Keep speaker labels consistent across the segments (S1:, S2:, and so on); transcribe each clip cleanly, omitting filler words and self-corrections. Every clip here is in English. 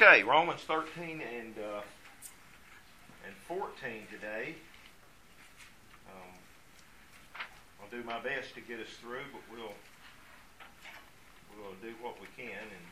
S1: Okay, Romans 13 and 14 today. I'll do my best to get us through, but we'll do what we can. And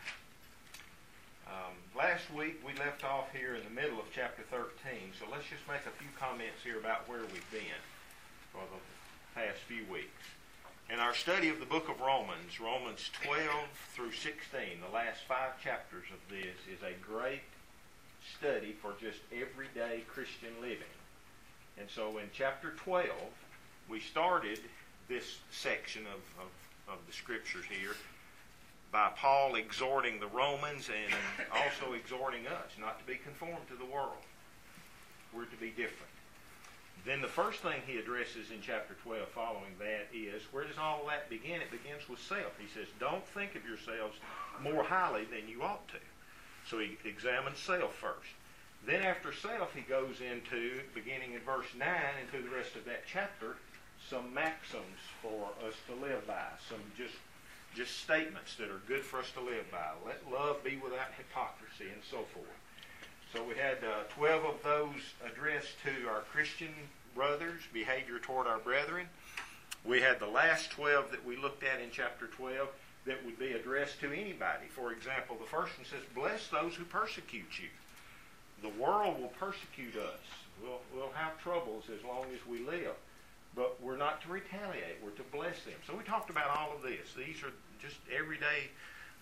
S1: last week we left off here in the middle of chapter 13, so let's just make a few comments here about where we've been for the past few weeks. In our study of the book of Romans, Romans 12 through 16, the last 5 chapters of this is a great study for just everyday Christian living. And so in chapter 12, we started this section of the scriptures here by Paul exhorting the Romans and also exhorting us not to be conformed to the world. We're to be different. Then the first thing he addresses in chapter 12 following that is, where does all that begin? It begins with self. He says, don't think of yourselves more highly than you ought to. So he examines self first. Then after self, he goes into, beginning in verse 9, into the rest of that chapter, some maxims for us to live by, some just statements that are good for us to live by. Let love be without hypocrisy, and so forth. So we had 12 of those addressed to our Christian brothers, behavior toward our brethren. We had the last 12 that we looked at in chapter 12 that would be addressed to anybody. For example, the first one says, bless those who persecute you. The world will persecute us. We'll have troubles as long as we live. But we're not to retaliate. We're to bless them. So we talked about all of this. These are just everyday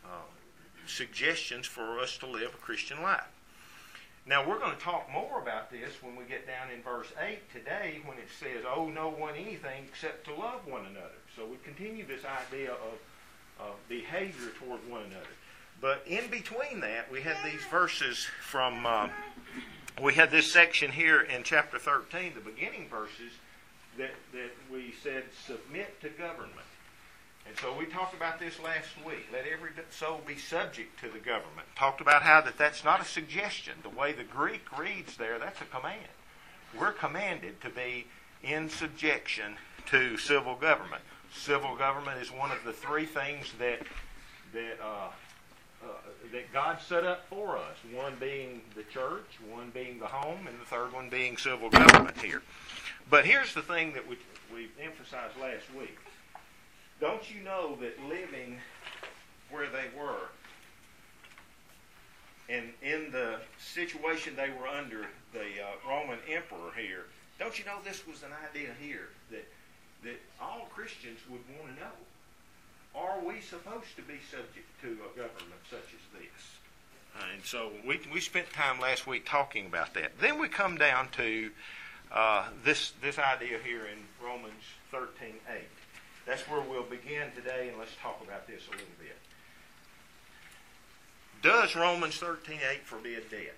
S1: suggestions for us to live a Christian life. Now, we're going to talk more about this when we get down in verse 8 today when it says, owe no one anything except to love one another. So we continue this idea of behavior toward one another. But in between that, we had these verses from, we had this section here in chapter 13, the beginning verses, that we said, submit to government. And so we talked about this last week. Let every soul be subject to the government. Talked about how that's not a suggestion. The way the Greek reads there, that's a command. We're commanded to be in subjection to civil government. Civil government is one of the 3 things that God set up for us. One being the church, one being the home, and the third one being civil government here. But here's the thing that we emphasized last week. Don't you know that living where they were and in the situation they were under, the Roman emperor here, don't you know this was an idea here that all Christians would want to know? Are we supposed to be subject to a government such as this? And so we spent time last week talking about that. Then we come down to this idea here in Romans 13:8. That's where we'll begin today, and let's talk about this a little bit. Does Romans 13:8 forbid debt?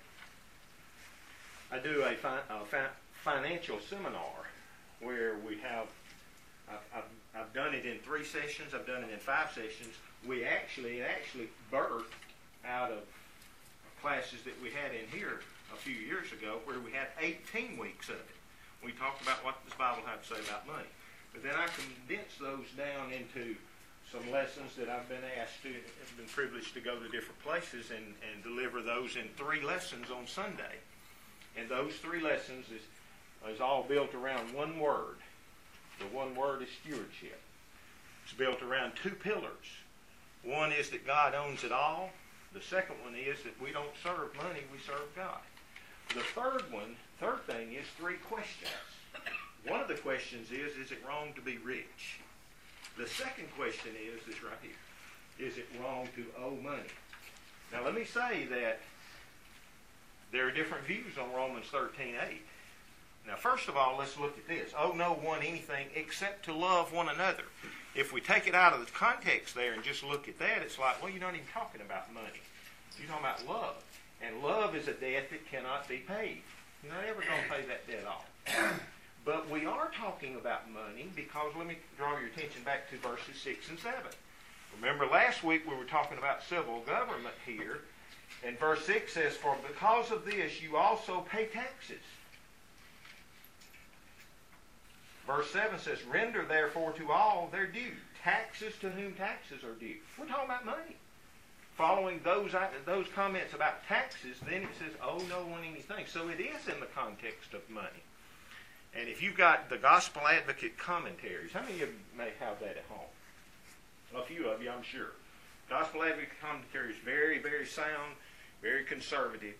S1: I do a financial seminar where we have, I've done it in 3 sessions, I've done it in 5 sessions. It actually birthed out of classes that we had in here a few years ago where we had 18 weeks of it. We talked about what does the Bible have to say about money. But then I condensed those down into some lessons that I've been asked to, I've been privileged to go to different places and deliver those in 3 lessons on Sunday. And those 3 lessons is all built around one word. The one word is stewardship. It's built around 2 pillars. One is that God owns it all. The second one is that we don't serve money, we serve God. The third thing is 3 questions. One of the questions is it wrong to be rich? The second question is this right here. Is it wrong to owe money? Now let me say that there are different views on Romans 13:8. Now first of all, let's look at this. Owe no one anything except to love one another. If we take it out of the context there and just look at that, it's like, well, you're not even talking about money. You're talking about love. And love is a debt that cannot be paid. You're not ever going to pay that debt off. But we are talking about money because let me draw your attention back to verses 6 and 7. Remember last week we were talking about civil government here. And verse 6 says, for because of this you also pay taxes. Verse 7 says, render therefore to all their due. Taxes to whom taxes are due. We're talking about money. following those comments about taxes, then it says, owe no one anything. So it is in the context of money. And if you've got the Gospel Advocate commentaries, how many of you may have that at home? A few of you, I'm sure. Gospel Advocate commentary is very, very sound, very conservative.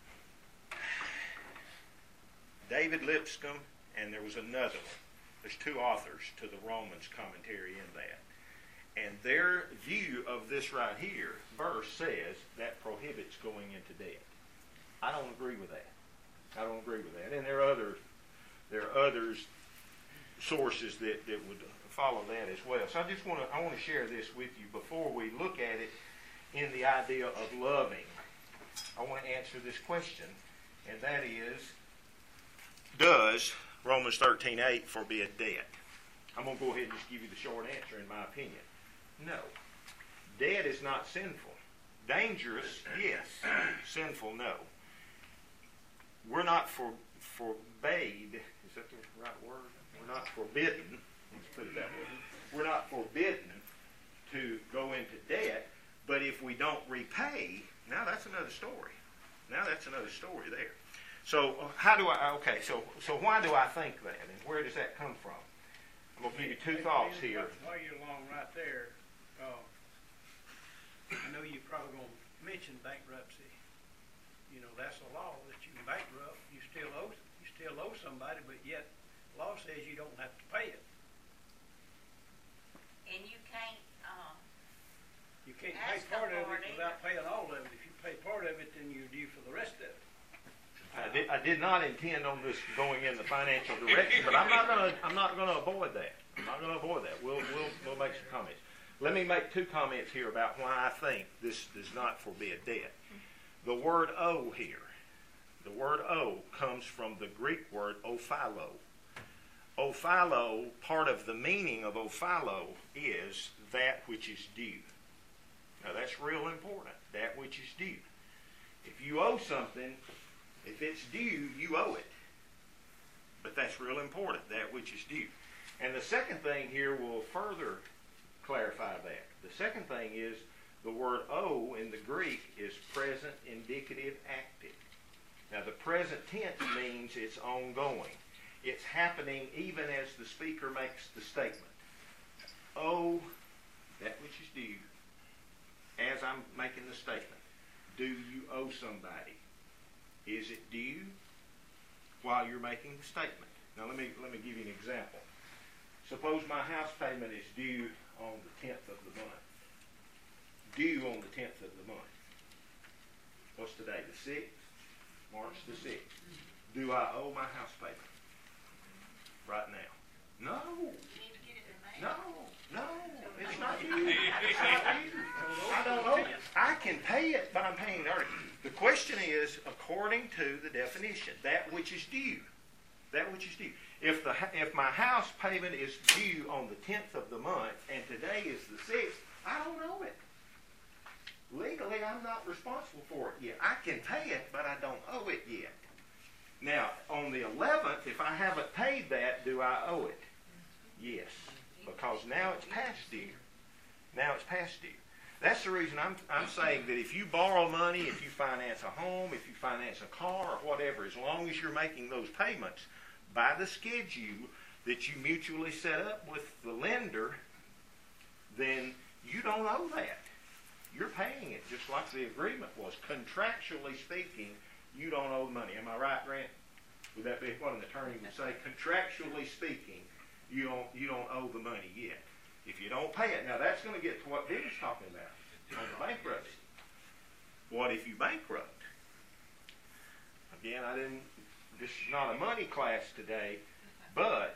S1: David Lipscomb, and there was another one. There's two authors to the Romans commentary in that. And their view of this right here, verse, says that prohibits going into debt. I don't agree with that. I don't agree with that. And there are other sources that would follow that as well. So I want to share this with you before we look at it in the idea of loving. I want to answer this question, and that is, does Romans 13:8 forbid debt? I'm going to go ahead and just give you the short answer in my opinion. No. Debt is not sinful. Dangerous, yes. Sinful, no. We're not forbade. Is that the right word? We're not forbidden. Let's put it that way. We're not forbidden to go into debt, but if we don't repay, now that's another story. Now that's another story there. So so why do I think that, and where does that come from? I'm going to give you two thoughts here.
S2: While you're along right there, I know you're probably going to mention bankruptcy. You know, that's a law that you can bankrupt. You still owe somebody, but yet law says you don't have to pay it.
S3: And you can't
S2: pay part of it without paying all of it. If you pay part of it, then you're due for the rest of it.
S1: I did not intend on this going in the financial direction, but I'm not going to avoid that. I'm not going to avoid that. We'll make some comments. Let me make two comments here about why I think this does not forbid debt. The word owe here, the word owe comes from the Greek word ophilo. Ophilo, part of the meaning of ophilo is that which is due. Now that's real important, that which is due. If you owe something, if it's due, you owe it. But that's real important, that which is due. And the second thing here will further clarify that. The second thing is the word owe in the Greek is present, indicative, active. Now the present tense means it's ongoing. It's happening even as the speaker makes the statement. Owe that which is due. As I'm making the statement, do you owe somebody? Is it due while you're making the statement? Now let me give you an example. Suppose my house payment is due on the 10th of the month. Due on the 10th of the month. What's today? The 6th? March the 6th. Do I owe my house payment right now? No. No. It's not due. It's not due. I don't owe it. I can pay it, but I'm paying it early. The question is, according to the definition, that which is due. That which is due. If my house payment is due on the 10th of the month and today is the 6th, I don't owe it. Legally, I'm not responsible for it yet. I can pay it, but I don't owe it yet. Now, on the 11th, if I haven't paid that, do I owe it? Yes, because now it's past due. Now it's past due. That's the reason I'm saying that if you borrow money, if you finance a home, if you finance a car or whatever, as long as you're making those payments by the schedule that you mutually set up with the lender, then you don't owe that. You're paying it just like the agreement was. Contractually speaking, you don't owe the money. Am I right, Grant? Would that be what an attorney would say? Contractually speaking, you don't owe the money yet. If you don't pay it, now that's going to get to what Dennis is talking about on the bankruptcy. What if you bankrupt? Again, this is not a money class today, but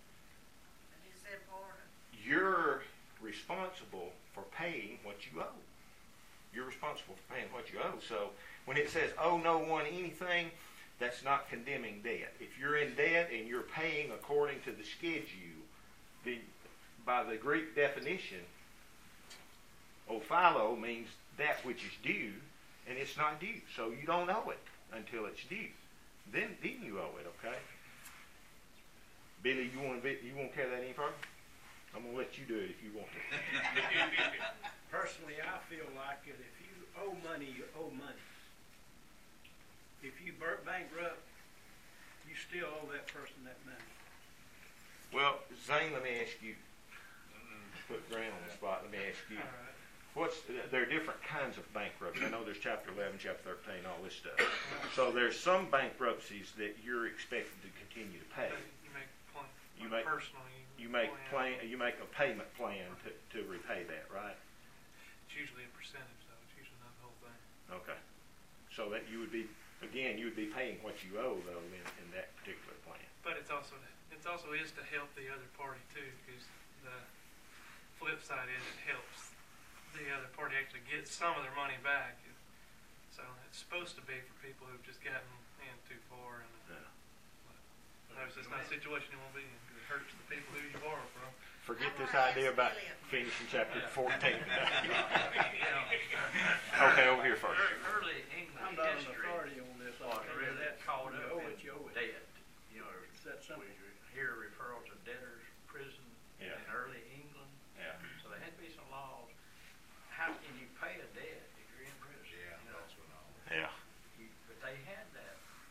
S1: you're responsible for paying what you owe. You're responsible for paying what you owe. So when it says owe no one anything, that's not condemning debt. If you're in debt and you're paying according to the schedule, by the Greek definition, ophilo means that which is due, and it's not due. So you don't owe it until it's due. Then you owe it, okay? Billy, you want to carry that any further? I'm going to let you do it if you want to.
S2: Personally, I feel like that if you money, you owe money. If you bankrupt, you still owe that person that money.
S1: Well, Zane, let me ask you, put Grant on the spot, let me ask you,
S2: All right.
S1: there are different kinds of bankruptcy. I know there's chapter 11, chapter 13, all this stuff. So there's some bankruptcies that you're expected to continue to pay.
S3: You make personally.
S1: You make a payment plan to repay that, right?
S3: It's usually a percentage, though. It's usually not the whole thing.
S1: Okay. So that you would be paying what you owe, though, in that particular plan.
S3: But it's also is to help the other party too, because the flip side is it helps the other party actually get some of their money back. So it's supposed to be for people who've just gotten in too far, and obviously it's not a situation you want to be in. It hurts the people who you borrow from.
S1: Forget this idea about finishing chapter 14 today. Okay, over here first.
S4: Early
S2: I'm
S4: English
S2: not an
S4: history
S2: authority on this.
S4: was really caught
S2: You
S4: up
S2: owe it, you owe
S4: in
S2: it.
S4: debt. You know,
S2: Is that something?
S4: we hear referrals of debtors, prison
S1: Yeah.
S4: in early England.
S1: Yeah.
S4: So there had to be some laws. How can you pay a debt if you're in prison?
S5: Yeah,
S4: You know,
S5: that's what I was.
S1: Yeah.
S4: but they had that.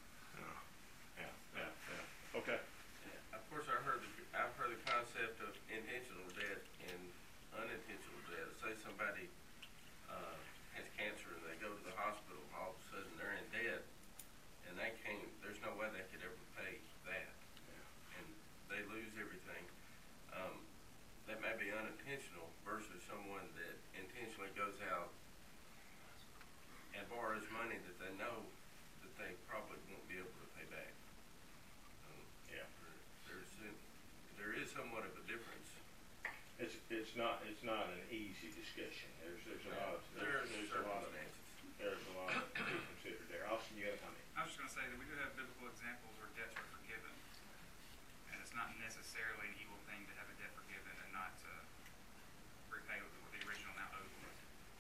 S1: Yeah. Okay.
S6: Of course, I've heard the concept of intentional debt and unintentional debt. Say somebody has cancer and they go to the hospital, all of a sudden they're in debt, and there's no way they could ever pay that, and they lose everything. That may be unintentional versus someone that intentionally goes out and borrows money that they know that they probably won't be able to pay back.
S1: Yeah.
S6: There is somewhat of a difference.
S1: It's not an easy discussion. There's a lot of
S6: circumstances.
S1: there's a lot to be considered there. Austin, you got a comment?
S7: I was just going to say that we do have biblical examples where debts are forgiven, and it's not necessarily an evil thing to have a debt forgiven and not to repay what the original amount owed was.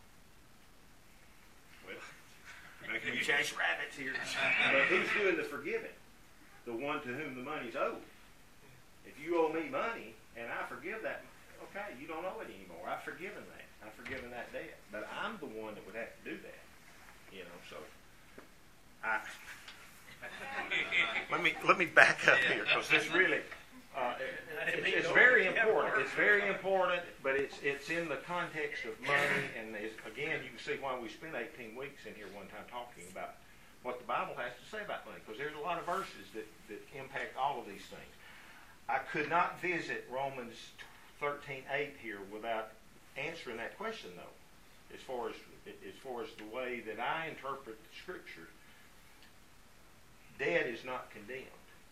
S1: Well, making me chase rabbits here. But who's doing the forgiving? The one to whom the money's owed. If you owe me money and I forgive that, okay, you don't owe it anymore. I've forgiven that. I've forgiven that debt. But I'm the one that would have to do that. You know, so let me back up here, because this really it's very important. It's very important, but it's in the context of money, and again, you can see why we spent 18 weeks in here one time talking about what the Bible has to say about money, because there's a lot of verses that impact all of these things. I could not visit Romans 13:8 here without answering that question, though. As far as the way that I interpret the Scripture, debt is not condemned.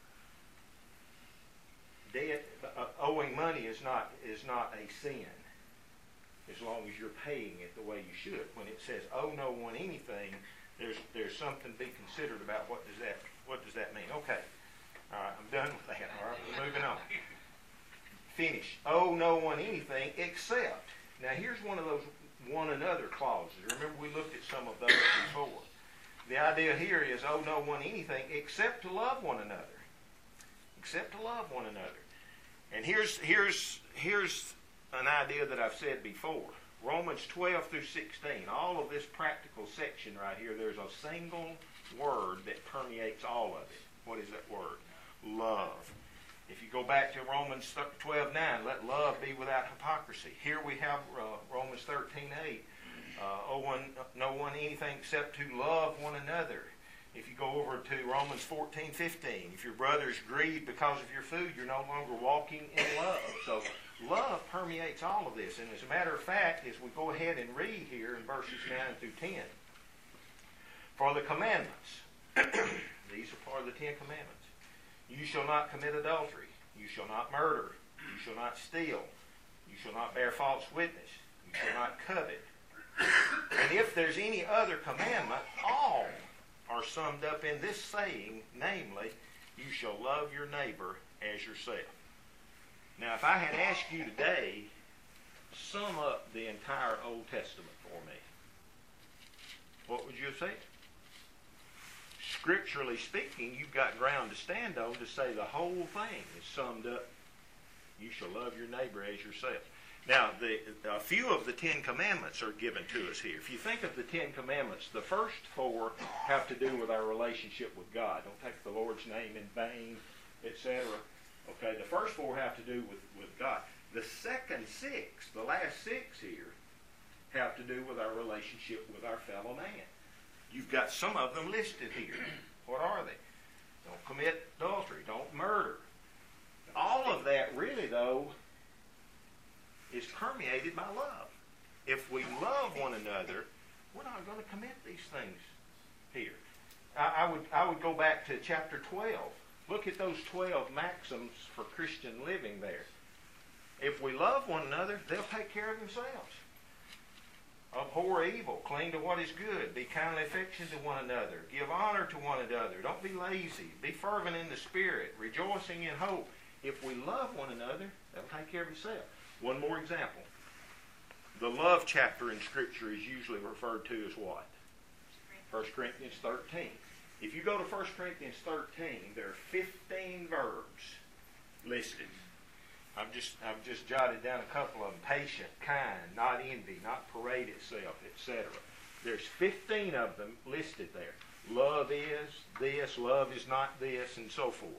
S1: Debt, owing money is not a sin, as long as you're paying it the way you should. When it says owe no one anything, there's something to be considered about what does that mean. Okay, all right, I'm done with that. All right, we're moving on. Finish. Owe no one anything except. Now here's one of those one another clauses. Remember, we looked at some of those before. The idea here is owe no one anything except to love one another. Except to love one another. And here's an idea that I've said before. Romans 12 through 16, all of this practical section right here, there's a single word that permeates all of it. What is that word? Love. If you go back to Romans 12:9, let love be without hypocrisy. Here we have Romans 13:8. Owe no one anything except to love one another. If you go over to Romans 14:15, if your brother is grieved because of your food, you're no longer walking in love. So love permeates all of this. And as a matter of fact, as we go ahead and read here in verses 9 through 10, for the commandments, these are part of the 10 Commandments. You shall not commit adultery. You shall not murder. You shall not steal. You shall not bear false witness. You shall not covet. And if there's any other commandment, all are summed up in this saying, namely, you shall love your neighbor as yourself. Now, if I had asked you today, sum up the entire Old Testament for me, what would you have said? Scripturally speaking, you've got ground to stand on to say the whole thing is summed up. You shall love your neighbor as yourself. Now, a few of the Ten Commandments are given to us here. If you think of the Ten Commandments, the first four have to do with our relationship with God. Don't take the Lord's name in vain, etc. Okay, the first four have to do with God. The second six, the last six here, have to do with our relationship with our fellow man. You've got some of them listed here. What are they? Don't commit adultery. Don't murder. All of that really, though, is permeated by love. If we love one another, we're not going to commit these things here. I would go back to chapter 12. Look at those 12 maxims for Christian living there. If we love one another, they'll take care of themselves. Abhor evil, cling to what is good, be kindly affectionate to one another, give honor to one another, don't be lazy, be fervent in the Spirit, rejoicing in hope. If we love one another, they'll take care of itself. One more example. The love chapter in Scripture is usually referred to as what? 1 Corinthians 13. If you go to 1 Corinthians 13, there are 15 verbs listed. I've just jotted down a couple of them. Patient, kind, not envy, not parade itself, etc. There's 15 of them listed there. Love is this, love is not this, and so forth.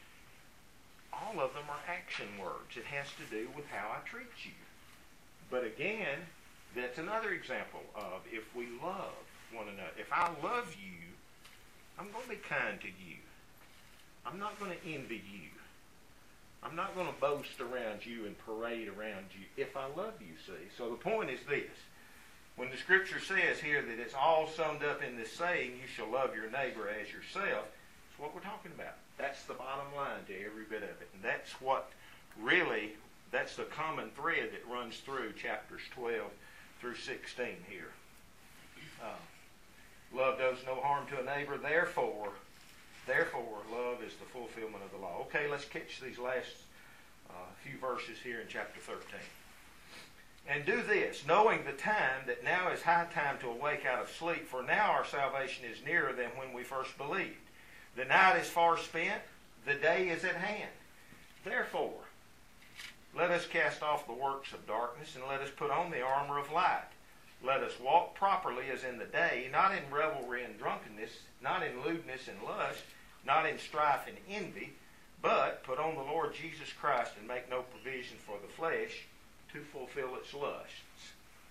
S1: All of them are action words. It has to do with how I treat you. But again, that's another example of if we love one another. If I love you, I'm going to be kind to you. I'm not going to envy you. I'm not going to boast around you and parade around you if I love you, see. So the point is this. When the Scripture says here that it's all summed up in this saying, you shall love your neighbor as yourself, it's what we're talking about. That's the bottom line to every bit of it. And that's what really, that's the common thread that runs through chapters 12 through 16 here. Love does no harm to a neighbor, therefore, love is the fulfillment of the law. Okay, let's catch these last few verses here in chapter 13. And do this, knowing the time, that now is high time to awake out of sleep, for now our salvation is nearer than when we first believed. The night is far spent, the day is at hand. Therefore, let us cast off the works of darkness, and let us put on the armor of light. Let us walk properly as in the day, not in revelry and drunkenness, not in lewdness and lust, not in strife and envy, but put on the Lord Jesus Christ and make no provision for the flesh to fulfill its lusts.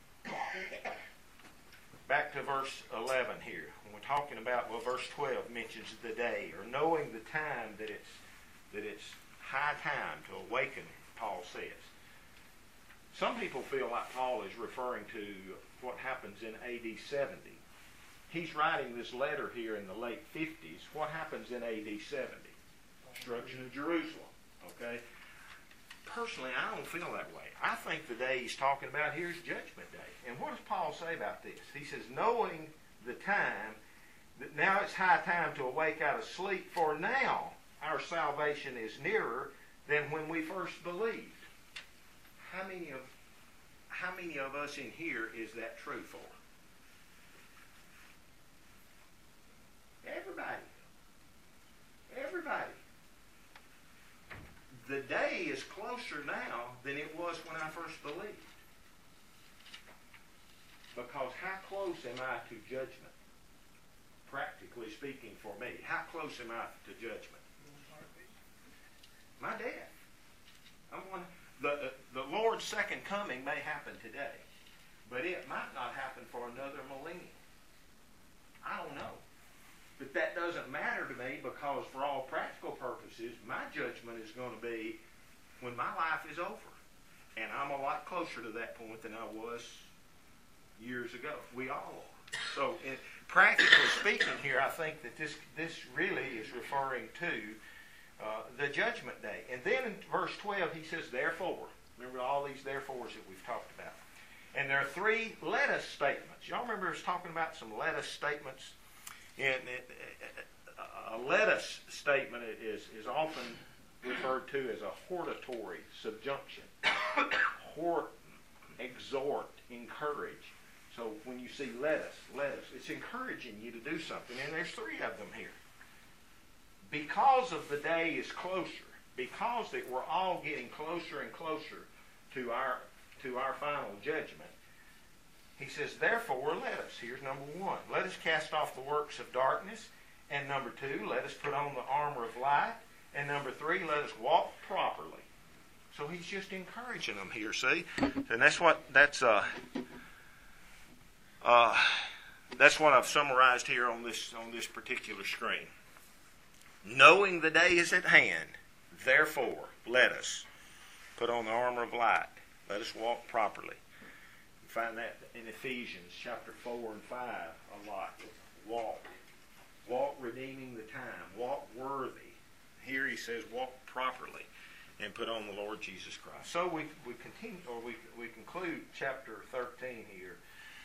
S1: Back to verse 11 here. When we're talking about, well, verse 12 mentions the day, or knowing the time that it's high time to awaken, Paul says. Some people feel like Paul is referring to what happens in AD 70. He's writing this letter here in the late 50s. What happens in AD 70? Destruction of Jerusalem. Okay? Personally, I don't feel that way. I think the day he's talking about here is Judgment Day. And what does Paul say about this? He says, knowing the time, that now it's high time to awake out of sleep, for now our salvation is nearer than when we first believed. How many of us in here is that true for? Everybody. Everybody. The day is closer now than it was when I first believed. Because how close am I to judgment? Practically speaking for me, how close am I to judgment? My death. The Lord's second coming may happen today, but it might not happen for another millennium. I don't know. But that doesn't matter to me, because for all practical purposes, my judgment is going to be when my life is over. And I'm a lot closer to that point than I was years ago. We all are. So practically speaking here, I think that this really is referring to the judgment day. And then in verse 12 he says, therefore. Remember all these therefores that we've talked about. And there are three let us statements. Y'all remember us talking about some let us statements? And a let us statement is often referred to as a hortatory subjunction. Hort, exhort, encourage. So when you see let us, it's encouraging you to do something. And there's three of them here. Because of the day is closer, because that we're all getting closer and closer to to our final judgment. He says, therefore, let us, here's number one, let us cast off the works of darkness. And number two, let us put on the armor of light. And number three, let us walk properly. So he's just encouraging them here, see? And that's what I've summarized here on this particular screen. Knowing the day is at hand, therefore, let us put on the armor of light. Let us walk properly. You find that in Ephesians chapter 4 and 5 a lot. Walk redeeming the time. Walk worthy. Here he says walk properly and put on the Lord Jesus Christ. So we continue, or we conclude chapter 13 here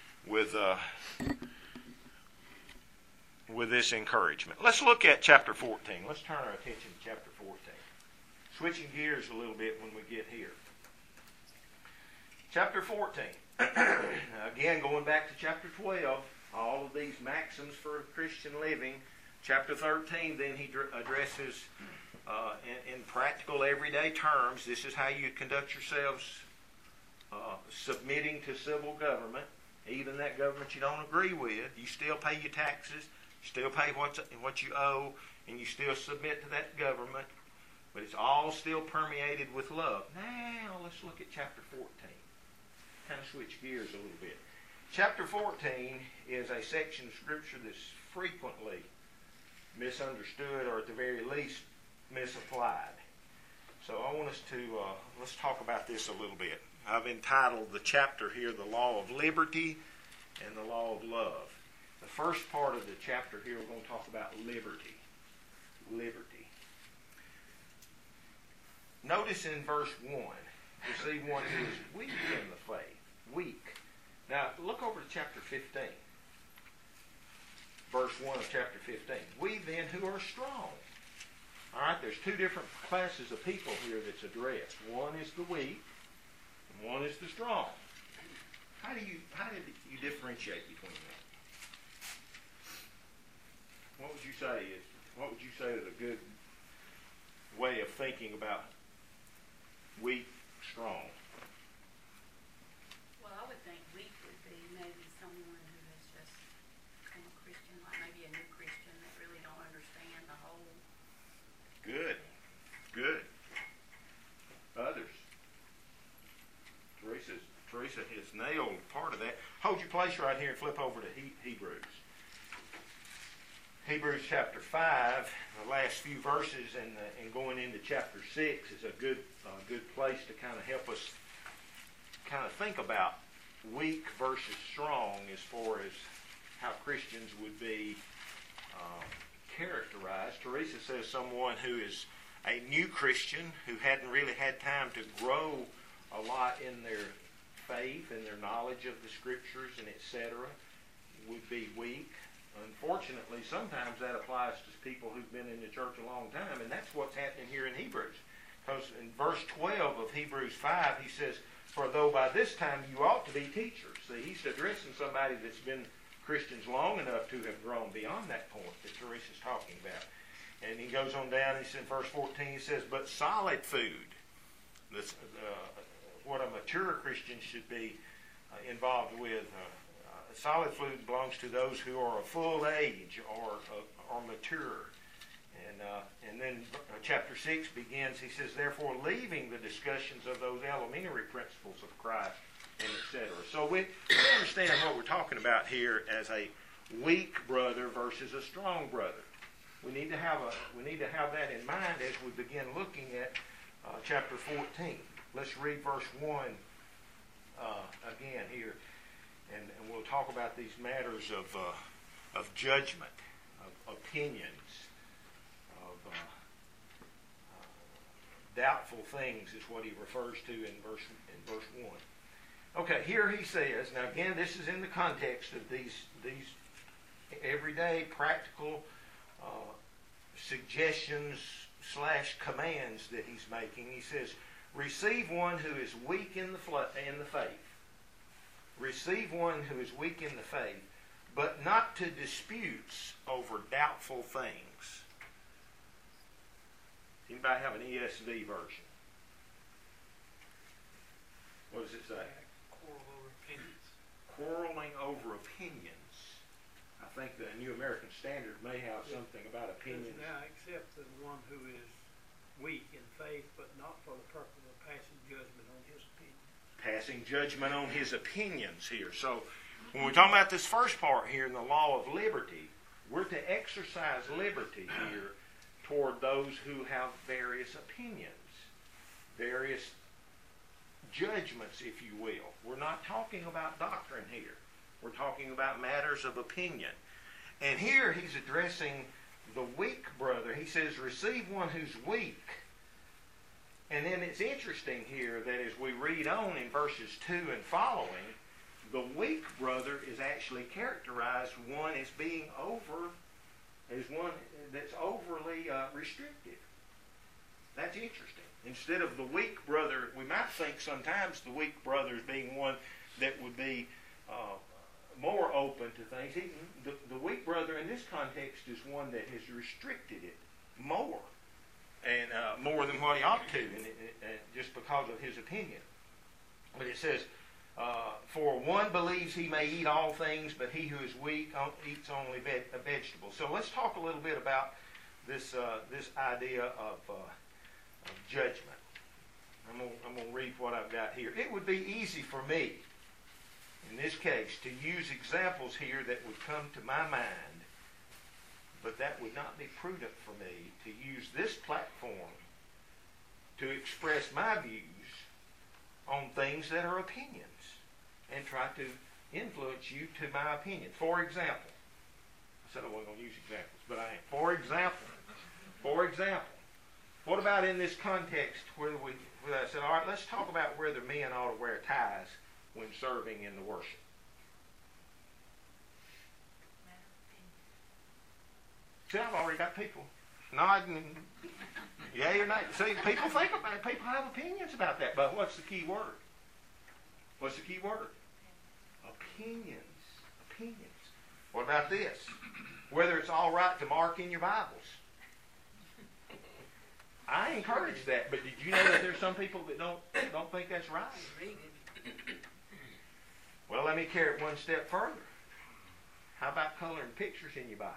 S1: with this encouragement. Let's look at chapter 14. Let's turn our attention to chapter 14. Switching gears a little bit when we get here. Chapter 14. Again, going back to chapter 12, all of these maxims for Christian living. Chapter 13, then he addresses in practical everyday terms, this is how you conduct yourselves submitting to civil government, even that government you don't agree with. You still pay your taxes, you still pay what you owe, and you still submit to that government, but it's all still permeated with love. Now, let's look at chapter 14. Kind of switch gears a little bit. Chapter 14 is a section of Scripture that's frequently misunderstood, or at the very least misapplied. So I want us to let's talk about this a little bit. I've entitled the chapter here, The Law of Liberty and the Law of Love. The first part of the chapter here, we're going to talk about liberty. Liberty. Notice in verse 1, you see one who is weak in the faith. Weak. Now, look over to chapter 15. Verse 1 of chapter 15. We then who are strong. All right, there's two different classes of people here that's addressed. One is the weak, and one is the strong. How did you differentiate between them? What would you say is a good way of thinking about weak, strong?
S5: Well, I would think weak would be maybe someone who has just become a Christian, like maybe a new Christian that really don't understand the whole.
S1: Good. Others. Teresa has nailed part of that. Hold your place right here and flip over to Hebrews. Hebrews chapter 5, the last few verses, and going into chapter 6 is a good place to kind of help us kind of think about weak versus strong as far as how Christians would be characterized. Teresa says someone who is a new Christian who hadn't really had time to grow a lot in their faith and their knowledge of the Scriptures and etc. would be weak. Unfortunately, sometimes that applies to people who've been in the church a long time, and that's what's happening here in Hebrews. Because in verse 12 of Hebrews 5, he says, for though by this time you ought to be teachers. See, he's addressing somebody that's been Christians long enough to have grown beyond that point that Teresa's talking about. And he goes on down, he says in verse 14, he says, but solid food, what a mature Christian should be involved with, solid food belongs to those who are of full age or mature. And then chapter 6 begins, he says, therefore leaving the discussions of those elementary principles of Christ, and etc. So we understand what we're talking about here as a weak brother versus a strong brother. We need to have that in mind as we begin looking at chapter 14. Let's read verse 1 again here, and we'll talk about these matters of judgment, of opinions, of doubtful things is what he refers to in verse 1. Okay, here he says, now again, this is in the context of these everyday practical suggestions / commands that he's making. He says, receive one who is weak in the faith. Receive one who is weak in the faith, but not to disputes over doubtful things. Anybody have an ESV version? What does it say?
S3: Quarrel over opinions.
S1: Quarreling over opinions. I think the New American Standard may have something about opinions.
S2: Now, except the one who is weak in faith, but not for the purpose of passing judgment on his opinion.
S1: Passing judgment on his opinions here. So when we're talking about this first part here in the law of liberty, we're to exercise liberty here toward those who have various opinions, various judgments, if you will. We're not talking about doctrine here. We're talking about matters of opinion. And here he's addressing the weak brother. He says, receive one who's weak. And then it's interesting here that as we read on in verses 2 and following, the weak brother is actually characterized one as being as one that's overly restrictive. That's interesting. Instead of the weak brother, we might think sometimes the weak brother as being one that would be more open to things. The weak brother in this context is one that has restricted it more, and more than what he ought to, and just because of his opinion. But it says, for one believes he may eat all things, but he who is weak eats only vegetables. So let's talk a little bit about this idea of judgment. I'm going to read what I've got here. It would be easy for me, in this case, to use examples here that would come to my mind, but that would not be prudent for me to use this platform to express my views on things that are opinions and try to influence you to my opinion. For example, I said I wasn't going to use examples, but I am. For example, what about in this context where I said, all right, let's talk about whether men ought to wear ties when serving in the worship. See, I've already got people nodding and yay or nay. See, people think about it. People have opinions about that. But what's the key word? What's the key word? Opinions. Opinions. What about this? Whether it's all right to mark in your Bibles. I encourage that, but did you know that there's some people that don't think that's right? Well, let me carry it one step further. How about coloring pictures in your Bibles?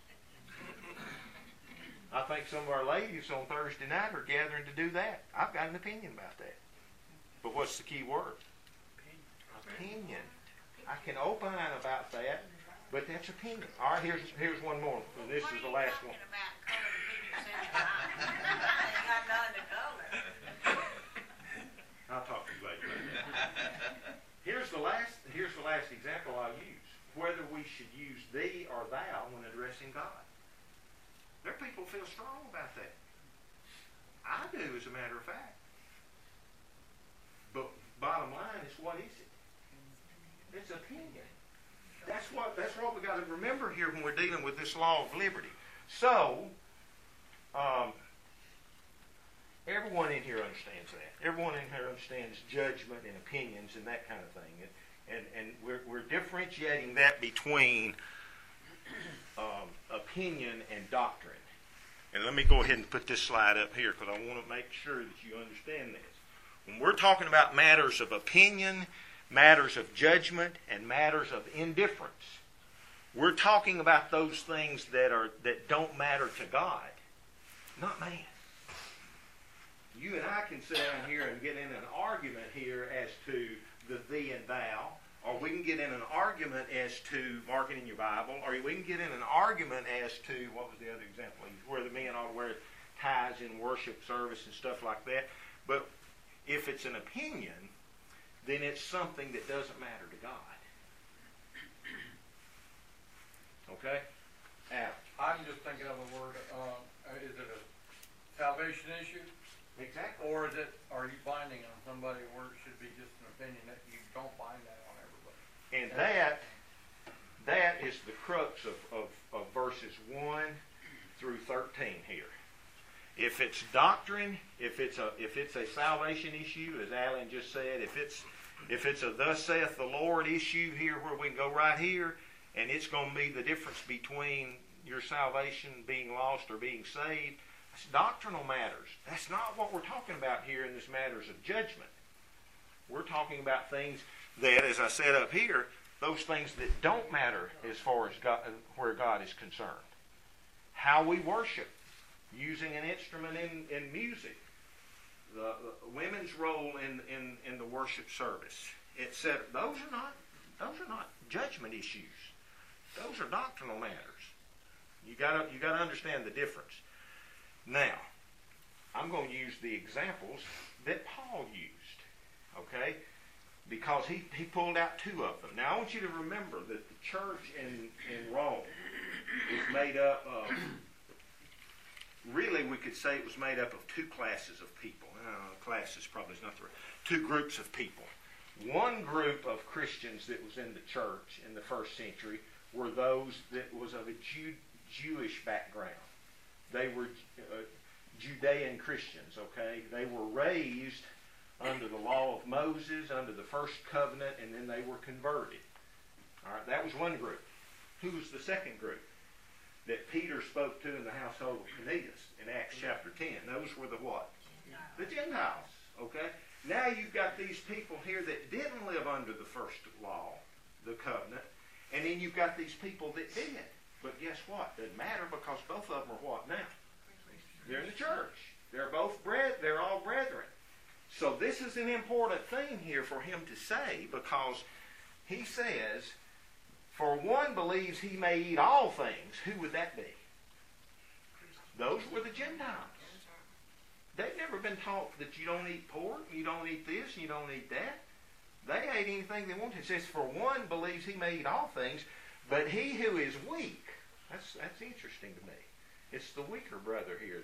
S1: I think some of our ladies on Thursday night are gathering to do that. I've got an opinion about that. But what's the key word? Opinion. I can opine about that, but that's opinion. All right, here's one more. And this is the last one. I'll talk to you later. Here's the last example I'll use. Whether we should use thee or thou when addressing God. There are people who feel strong about that. I do, as a matter of fact. But bottom line is, what is it? It's opinion. That's what we got to remember here when we're dealing with this law of liberty. So, everyone in here understands that. Everyone in here understands judgment and opinions and that kind of thing. And we're differentiating that between opinion and doctrine. And let me go ahead and put this slide up here because I want to make sure that you understand this. When we're talking about matters of opinion, matters of judgment, and matters of indifference, we're talking about those things that don't matter to God, not man. You and I can sit down here and get in an argument here as to the thee and thou, or we can get in an argument as to marking in your Bible, or we can get in an argument as to, what was the other example, where the men ought to wear ties in worship service and stuff like that. But if it's an opinion, then it's something that doesn't matter to God. Okay? Adam.
S8: I'm just thinking of a word. Is it a salvation issue?
S1: Exactly.
S8: Or are you binding on somebody where it should be just an opinion that you don't bind that on everybody?
S1: And that is the crux of verses 1 through 13 here. If it's doctrine, if it's a salvation issue, as Alan just said, if it's a thus saith the Lord issue here where we can go right here, and it's going to be the difference between your salvation being lost or being saved, it's doctrinal matters. That's not what we're talking about here in this matters of judgment. We're talking about things that, as I said up here, those things that don't matter as far as God, where God is concerned. How we worship, using an instrument in music, the women's role in the worship service, etc. Those are not judgment issues. Those are doctrinal matters. You gotta understand the difference. Now, I'm going to use the examples that Paul used, okay? Because he pulled out two of them. Now, I want you to remember that the church in Rome is made up of, really we could say it was made up of two classes of people. Classes probably is not the right. Two groups of people. One group of Christians that was in the church in the first century were those that was of a Jewish background. They were Judean Christians, okay? They were raised under the law of Moses, under the first covenant, and then they were converted. All right, that was one group. Who was the second group that Peter spoke to in the household of Cornelius in Acts chapter 10? Those were the what? The Gentiles, okay? Now you've got these people here that didn't live under the first law, the covenant, and then you've got these people that did. But guess what? Doesn't matter, because both of them are what now? They're in the church. They're all brethren. So this is an important thing here for him to say, because he says, for one believes he may eat all things. Who would that be? Those were the Gentiles. They've never been taught that you don't eat pork, you don't eat this, you don't eat that. They ate anything they wanted. It says, for one believes he may eat all things, but he who is weak, that's interesting to me. It's the weaker brother here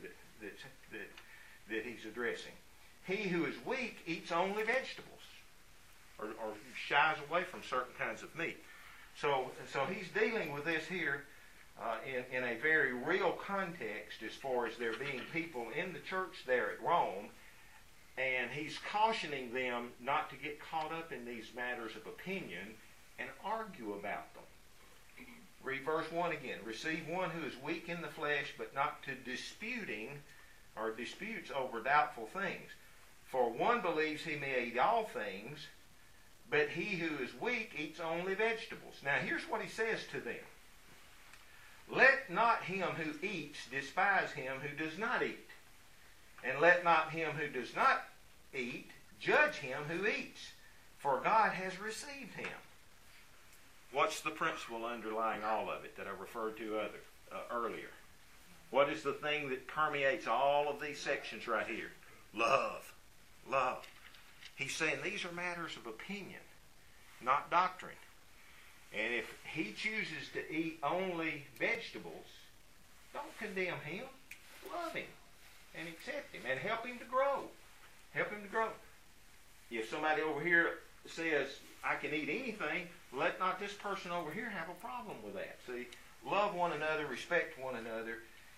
S1: that he's addressing. He who is weak eats only vegetables, or shies away from certain kinds of meat. So he's dealing with this here in a very real context, as far as there being people in the church there at Rome, and he's cautioning them not to get caught up in these matters of opinion and argue about them. Read verse 1 again. Receive one who is weak in the flesh, but not to disputing or disputes over doubtful things. For one believes he may eat all things, but he who is weak eats only vegetables. Now here's what he says to them. Let not him who eats despise him who does not eat. And let not him who does not eat judge him who eats, for God has received him. What's the principle underlying all of it that I referred to earlier? What is the thing that permeates all of these sections right here? Love. Love. He's saying these are matters of opinion, not doctrine. And if he chooses to eat only vegetables, don't condemn him. Love him and accept him and help him to grow. Help him to grow. If somebody over here says, I can eat anything, let not this person over here have a problem with that. See, love one another, respect one another,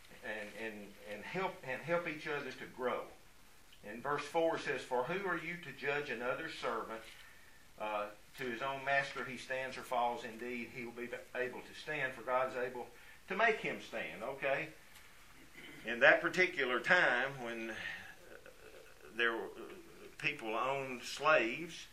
S1: and help each other to grow. And verse 4 says, for who are you to judge another servant? To his own master he stands or falls. Indeed, he will be able to stand, for God's able to make him stand. Okay? In that particular time, when there were people owned slaves,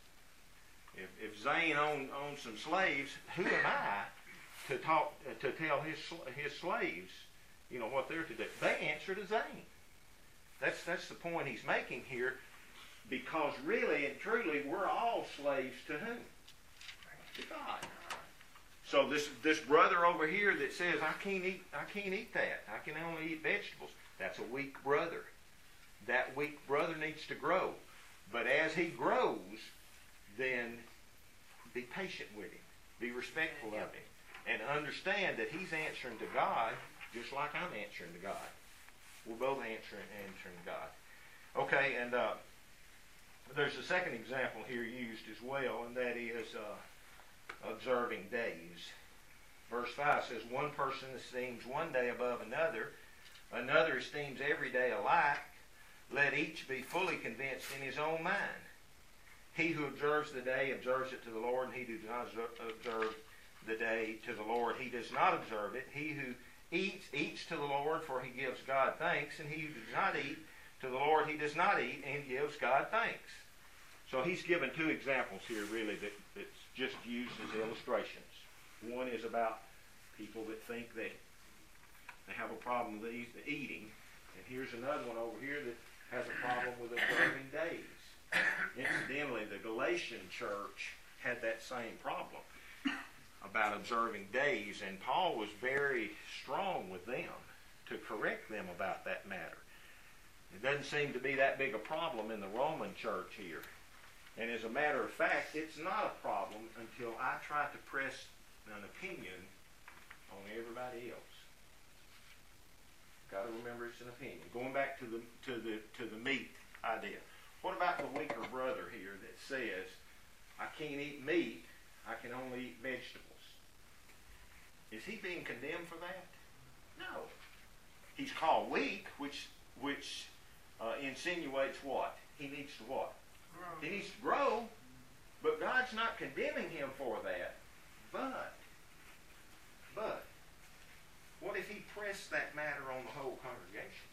S1: if Zane owned some slaves, who am I to tell his slaves, what they're to do? They answer to Zane. That's the point he's making here, because really and truly we're all slaves to whom? To God. So this brother over here that says I can't eat that, I can only eat vegetables, that's a weak brother. That weak brother needs to grow. But as he grows, then be patient with him. Be respectful of him. And understand that he's answering to God just like I'm answering to God. We're both answering to God. Okay, and there's a second example here used as well, and that is observing days. Verse 5 says, one person esteems one day above another esteems every day alike. Let each be fully convinced in his own mind. He who observes the day observes it to the Lord, and he who does not observe the day to the Lord, he does not observe it. He who eats to the Lord, for he gives God thanks, and he who does not eat to the Lord, he does not eat and gives God thanks. So he's given two examples here really that's just used as illustrations. One is about people that think they have a problem with eating, and here's another one over here that has a problem with observing days. Incidentally, the Galatian church had that same problem about observing days, and Paul was very strong with them to correct them about that matter. It doesn't seem to be that big a problem in the Roman church here. And as a matter of fact, it's not a problem until I try to press an opinion on everybody else. Got to remember it's an opinion. Going back to the meat idea. What about the weaker brother here that says, I can't eat meat, I can only eat vegetables? Is he being condemned for that? No. He's called weak, which insinuates what? He needs to what?
S5: Grow.
S1: He needs to grow, but God's not condemning him for that. But, what if he pressed that matter on the whole congregation?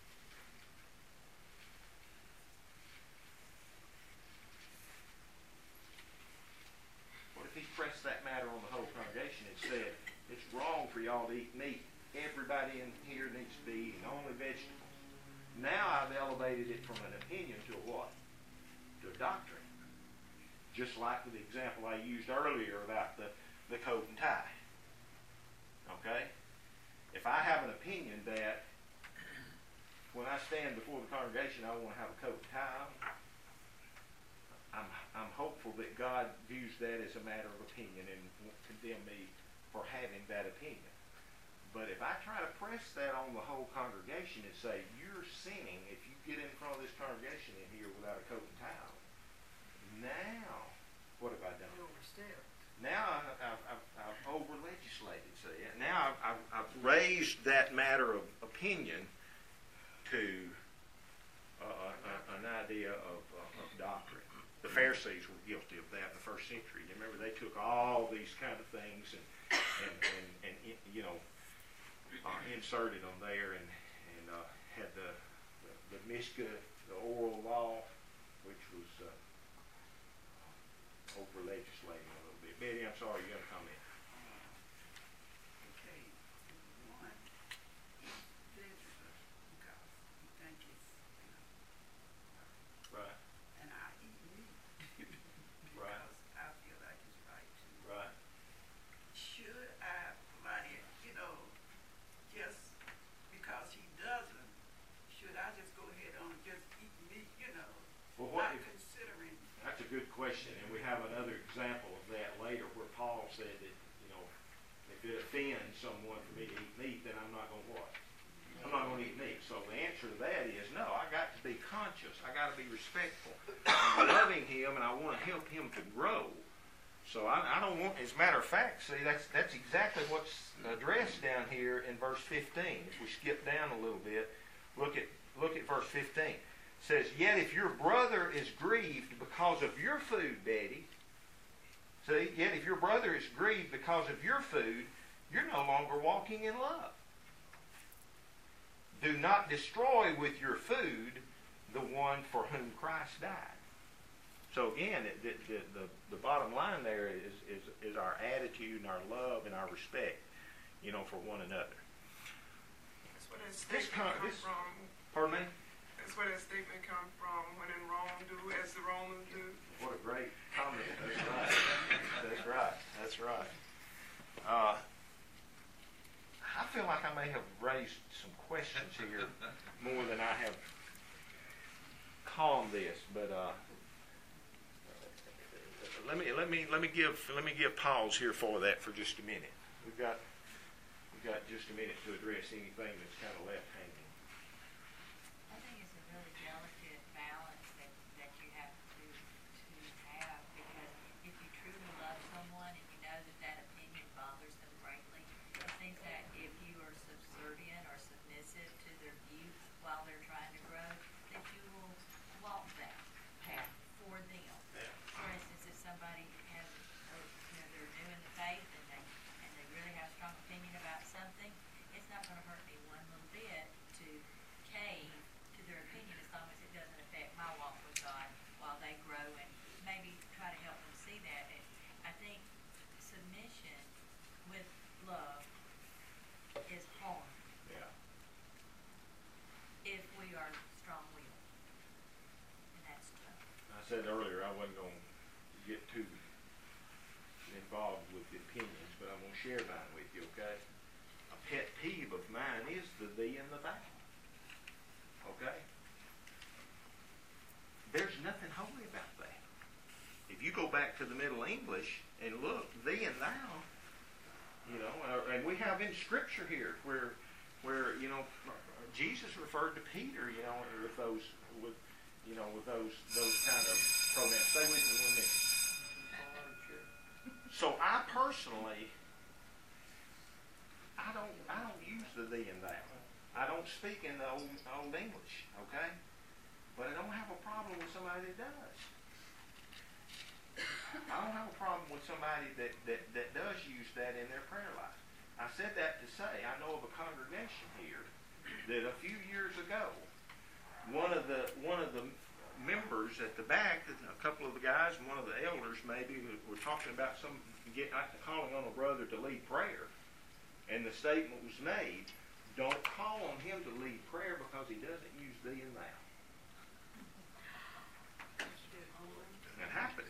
S1: What if he pressed that matter on the whole congregation and said, it's wrong for y'all to eat meat. Everybody in here needs to be eating only vegetables. Now I've elevated it from an opinion to a what? To a doctrine. Just like the example I used earlier about the coat and tie. Okay? If I have an opinion that when I stand before the congregation I want to have a coat and tie on, I'm hopeful that God views that as a matter of opinion and won't condemn me for having that opinion. But if I try to press that on the whole congregation and say, you're sinning if you get in front of this congregation in here without a coat and tie on, now, what have I done? Now I've over-legislated, see. Now I've raised that matter of opinion to an idea of doctrine. The Pharisees were guilty of that in the first century. You remember they took all these kind of things and you know, inserted them there and had the Mishka, the oral law, which was over-legislating a little bit. Betty, I'm sorry, you got a comment.
S9: Okay, one, vegetables, because you think it's,
S1: Right.
S9: and I eat meat.
S1: Right.
S9: Because I feel like it's right to.
S1: Right.
S9: Should I, somebody, just because he doesn't, should I just go ahead on and just eat meat,
S1: Well, what
S9: not
S1: if,
S9: considering.
S1: that's a good question, and we have another example of that later where Paul said that, if it offends someone for me to eat meat, then I'm not going to what? I'm not going to eat meat. So the answer to that is no, I got to be conscious. I got to be respectful. I'm loving him, and I want to help him to grow. So I don't want, as a matter of fact, see, that's exactly what's addressed down here in verse 15. If we skip down a little bit, look at verse 15. It says, yet if your brother is grieved because of your food, Betty, see, yet if your brother is grieved because of your food, you're no longer walking in love. Do not destroy with your food the one for whom Christ died. So again, the bottom line there is our attitude and our love and our respect, for one another.
S10: That's where that statement comes from.
S1: Pardon me?
S10: That's where that statement comes from. When in Rome, do as the Romans do.
S1: What a great comment. That's right. That's right. That's right. I feel like I may have raised some questions here more than I have calmed this, but let me give pause here for that for just a minute. We've got just a minute to address anything that's kind of left hanging.
S11: I think it's a really delicate balance that you have to have, because if you truly love someone and you know that opinion bothers them greatly, it seems that if you are subservient or submissive to their view while they're trying to grow, that you will walk that path for them.
S1: Yeah.
S11: For instance, if somebody has, they're new in the faith and they really have a strong opinion about something, it's not going to hurt me one little bit to
S1: English and look, thee and thou, you know, and we have in Scripture here where you know, Jesus referred to Peter, you know, with those kind of pronouns. Stay with me 1 minute. So I personally, I don't use the thee and thou. I don't speak in the old English, okay? But I don't have a problem with somebody that does. I don't have a problem with somebody that does use that in their prayer life. I said that to say I know of a congregation here that a few years ago, one of the members at the back, a couple of the guys and one of the elders maybe were talking about calling on a brother to lead prayer, and the statement was made, don't call on him to lead prayer because he doesn't use thee and thou. It happened.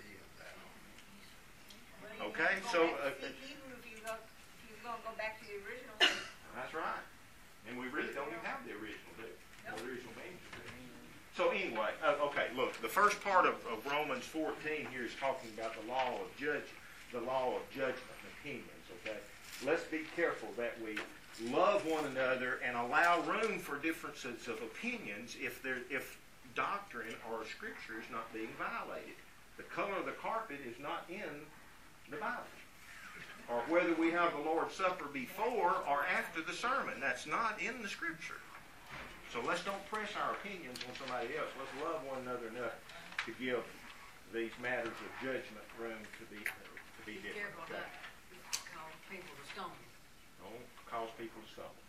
S1: Okay, so
S12: Hebrew, if you're going to go back to the original.
S1: That's right. And we really don't even have the original, do we? The original meaning. So anyway, okay, look, the first part of Romans 14 here is talking about the law of judgment and opinions, okay? Let's be careful that we love one another and allow room for differences of opinions if doctrine or Scripture is not being violated. The color of the carpet is not in the Bible. Or whether we have the Lord's Supper before or after the sermon. That's not in the Scripture. So let's don't press our opinions on somebody else. Let's love one another enough to give these matters of judgment room to be different.
S12: Careful not to cause people to stumble.
S1: Don't cause people to stumble.